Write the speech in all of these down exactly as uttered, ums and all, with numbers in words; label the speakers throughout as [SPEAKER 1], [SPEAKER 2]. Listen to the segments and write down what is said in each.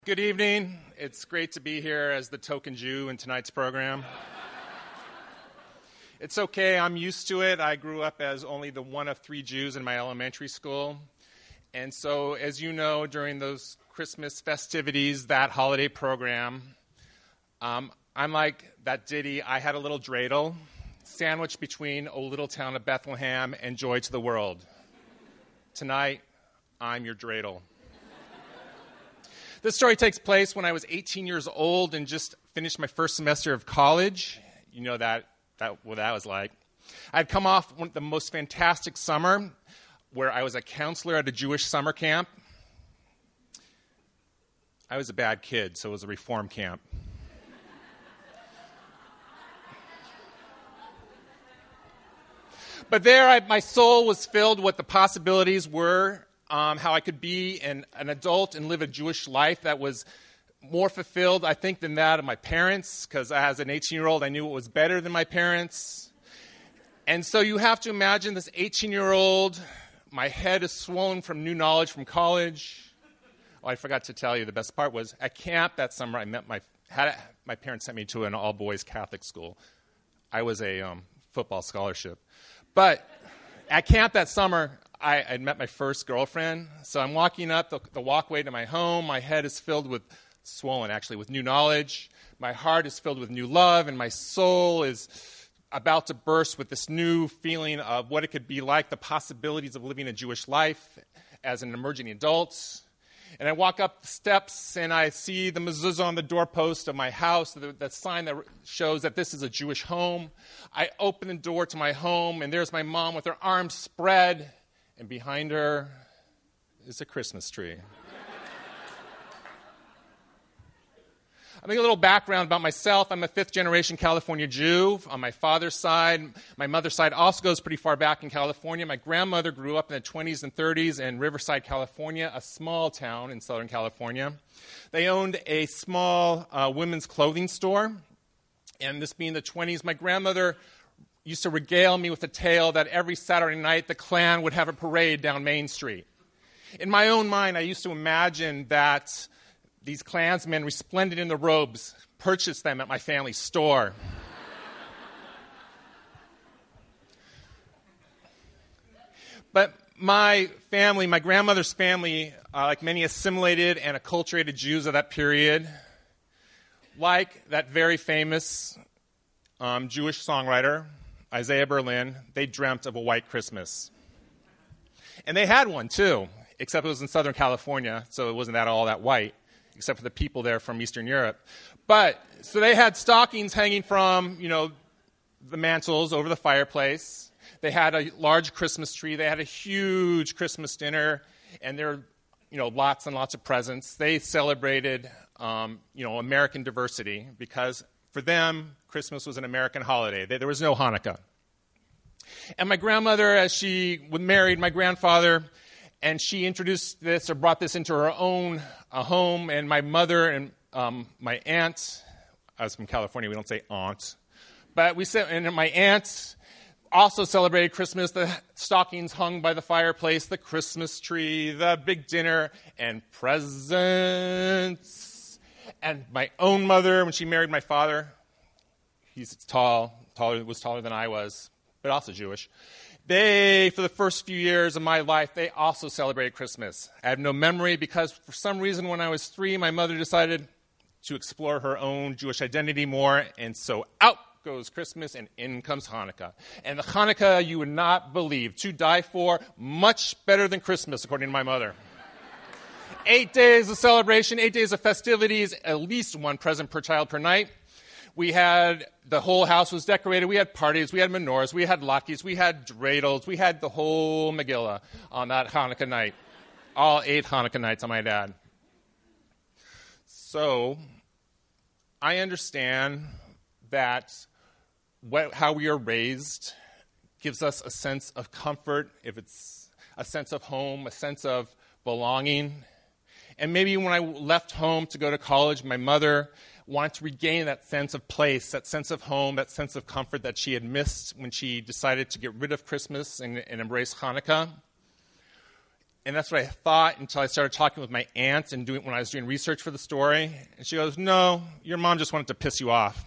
[SPEAKER 1] Good evening. It's great to be here as the token Jew in tonight's program. It's okay. I'm used to it. I grew up as only the one of three Jews in my elementary school. And so, as you know, during those Christmas festivities, that holiday program, um, I'm like that ditty, I had a little dreidel, sandwiched between O Little Town of Bethlehem and Joy to the World. Tonight, I'm your dreidel. This story takes place when I was eighteen years old and just finished my first semester of college. You know that, that what that was like. I'd come off one of the most fantastic summer where I was a counselor at a Jewish summer camp. I was a bad kid, so it was a reform camp. But there, I, my soul was filled with the possibilities were Um, how I could be an, an adult and live a Jewish life that was more fulfilled, I think, than that of my parents, because as an eighteen-year-old, I knew it was better than my parents. And so you have to imagine this eighteen-year-old, my head is swollen from new knowledge from college. Oh, I forgot to tell you, the best part was at camp that summer, I met my, had, my parents sent me to an all-boys Catholic school. I was a um, football scholarship. But at camp that summer, I had met my first girlfriend, so I'm walking up the, the walkway to my home. My head is filled with, swollen actually, with new knowledge. My heart is filled with new love, and my soul is about to burst with this new feeling of what it could be like, the possibilities of living a Jewish life as an emerging adult. And I walk up the steps, and I see the mezuzah on the doorpost of my house, the, the sign that shows that this is a Jewish home. I open the door to my home, and there's my mom with her arms spread, and behind her is a Christmas tree. I'll make a little background about myself. I'm a fifth-generation California Jew on my father's side. My mother's side also goes pretty far back in California. My grandmother grew up in the twenties and thirties in Riverside, California, a small town in Southern California. They owned a small uh, women's clothing store. And this being the twenties, my grandmother used to regale me with the tale that every Saturday night the Klan would have a parade down Main Street. In my own mind, I used to imagine that these Klansmen, resplendent in the robes, purchased them at my family's store. But my family, my grandmother's family, uh, like many assimilated and acculturated Jews of that period, like that very famous um, Jewish songwriter, Isaiah Berlin, they dreamt of a white Christmas. And they had one, too, except it was in Southern California, so it wasn't that all that white, except for the people there from Eastern Europe. But, so they had stockings hanging from, you know, the mantles over the fireplace. They had a large Christmas tree. They had a huge Christmas dinner, and there were, you know, lots and lots of presents. They celebrated, um, you know, American diversity because for them, Christmas was an American holiday. There was no Hanukkah. And my grandmother, as she married my grandfather, and she introduced this or brought this into her own uh, home, and my mother and um, my aunt, I was from California, we don't say aunt, but we said, and my aunt also celebrated Christmas, the stockings hung by the fireplace, the Christmas tree, the big dinner, and presents. And my own mother, when she married my father, he's tall, taller, was taller than I was, but also Jewish. They, for the first few years of my life, they also celebrated Christmas. I have no memory because for some reason when I was three, my mother decided to explore her own Jewish identity more, and so out goes Christmas and in comes Hanukkah. And the Hanukkah you would not believe, to die for, much better than Christmas, according to my mother. Eight days of celebration, eight days of festivities, at least one present per child per night. We had, the whole house was decorated. We had parties, we had menorahs, we had latkes, we had dreidels, we had the whole Megillah on that Hanukkah night. All eight Hanukkah nights, I might add. So, I understand that what, how we are raised gives us a sense of comfort, if it's a sense of home, a sense of belonging. And maybe when I left home to go to college, my mother wanted to regain that sense of place, that sense of home, that sense of comfort that she had missed when she decided to get rid of Christmas and, and embrace Hanukkah. And that's what I thought until I started talking with my aunt and doing when I was doing research for the story. And she goes, no, your mom just wanted to piss you off.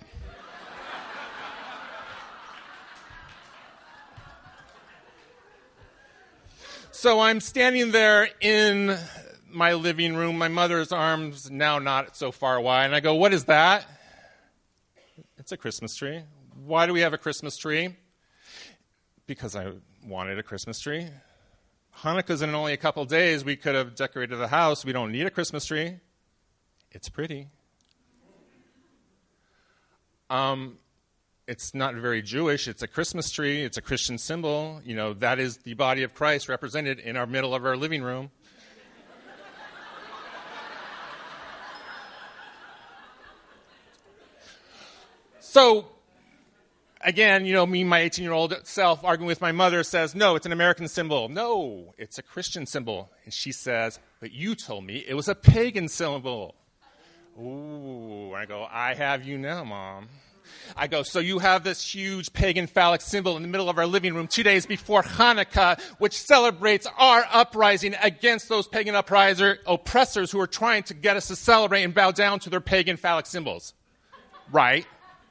[SPEAKER 1] So I'm standing there in my living room, my mother's arms now not so far wide, and I go, what is that? It's a Christmas tree. Why do we have a Christmas tree? Because I wanted a Christmas tree. Hanukkah's in only a couple days. We could have decorated the house. We don't need a Christmas tree. It's pretty. Um, it's not very Jewish. It's a Christmas tree. It's a Christian symbol. You know, that is the body of Christ represented in our middle of our living room. So, again, you know, me, my eighteen-year-old self, arguing with my mother, says, no, it's an American symbol. No, it's a Christian symbol. And she says, but you told me it was a pagan symbol. Ooh, I go, I have you now, Mom. I go, so you have this huge pagan phallic symbol in the middle of our living room two days before Hanukkah, which celebrates our uprising against those pagan upriser, oppressors who are trying to get us to celebrate and bow down to their pagan phallic symbols. Right?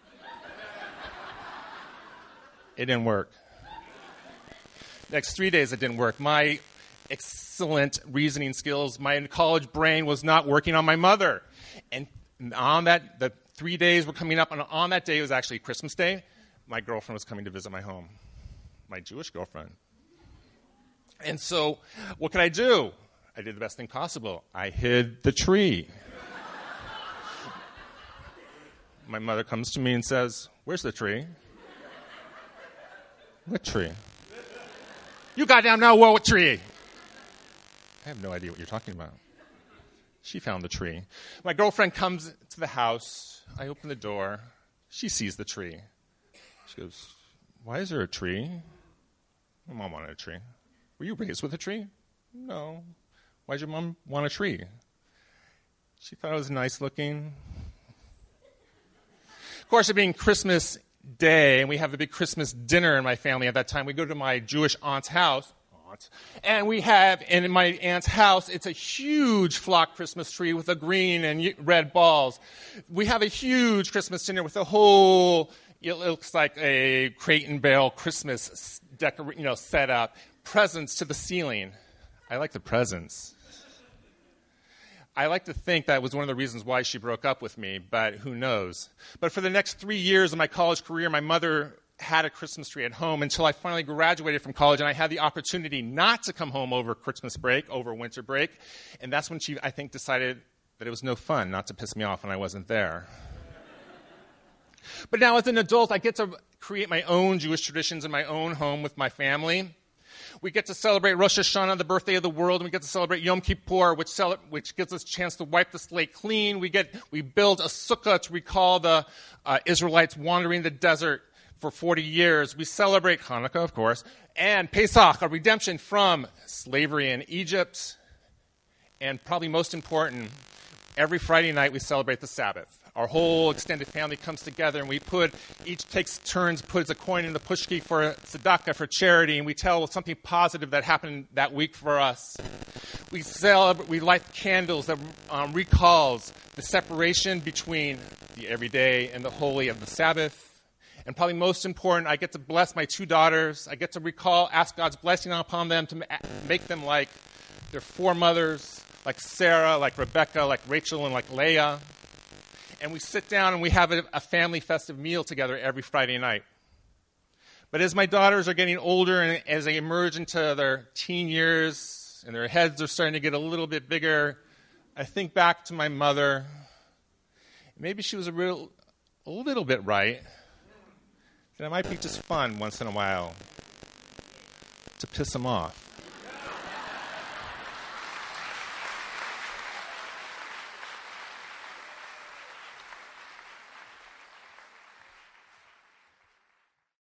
[SPEAKER 1] It didn't work. Next three days, it didn't work. My excellent reasoning skills, my college brain was not working on my mother. And on that, the three days were coming up, and on that day, it was actually Christmas Day, my girlfriend was coming to visit my home, my Jewish girlfriend. And so, what could I do? I did the best thing possible. I hid the tree. My mother comes to me and says, where's the tree? What tree? You goddamn know what tree? I have no idea what you're talking about. She found the tree. My girlfriend comes to the house. I open the door. She sees the tree. She goes, why is there a tree? My mom wanted a tree. Were you raised with a tree? No. Why'd your mom want a tree? She thought it was nice looking. Of course, it being Christmas Day, and we have a big Christmas dinner in my family at that time. We go to my Jewish aunt's house, aunt, and we have, and in my aunt's house, it's a huge flock Christmas tree with a green and red balls. We have a huge Christmas dinner with a whole, it looks like a crate and bale Christmas decor, you know, set up, presents to the ceiling. I like the presents. I like to think that was one of the reasons why she broke up with me, but who knows. But for the next three years of my college career, my mother had a Christmas tree at home until I finally graduated from college, and I had the opportunity not to come home over Christmas break, over winter break. And that's when she, I think, decided that it was no fun not to piss me off when I wasn't there. But now as an adult, I get to create my own Jewish traditions in my own home with my family. We get to celebrate Rosh Hashanah, the birthday of the world, and we get to celebrate Yom Kippur, which, cel- which gives us a chance to wipe the slate clean. We get we build a sukkah to recall the uh, Israelites wandering the desert for forty years. We celebrate Hanukkah, of course, and Pesach, a redemption from slavery in Egypt. And probably most important, every Friday night we celebrate the Sabbath. Our whole extended family comes together, and we put, each takes turns, puts a coin in the pushki for tzedakah, for charity, and we tell something positive that happened that week for us. We celebrate, we light candles that um, recalls the separation between the everyday and the holy of the Sabbath. And probably most important, I get to bless my two daughters. I get to recall, ask God's blessing upon them to make them like their foremothers, like Sarah, like Rebecca, like Rachel, and like Leah. And we sit down and we have a, a family festive meal together every Friday night. But as my daughters are getting older and as they emerge into their teen years and their heads are starting to get a little bit bigger, I think back to my mother. Maybe she was a, real, a little bit right. And it might be just fun once in a while to piss them off.